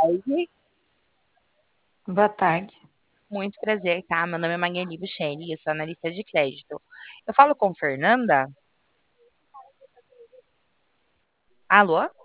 tarde. Boa tarde. Muito prazer, tá? Meu nome é Magali Bucheri, eu sou analista de crédito. Eu falo com Fernanda? Alô?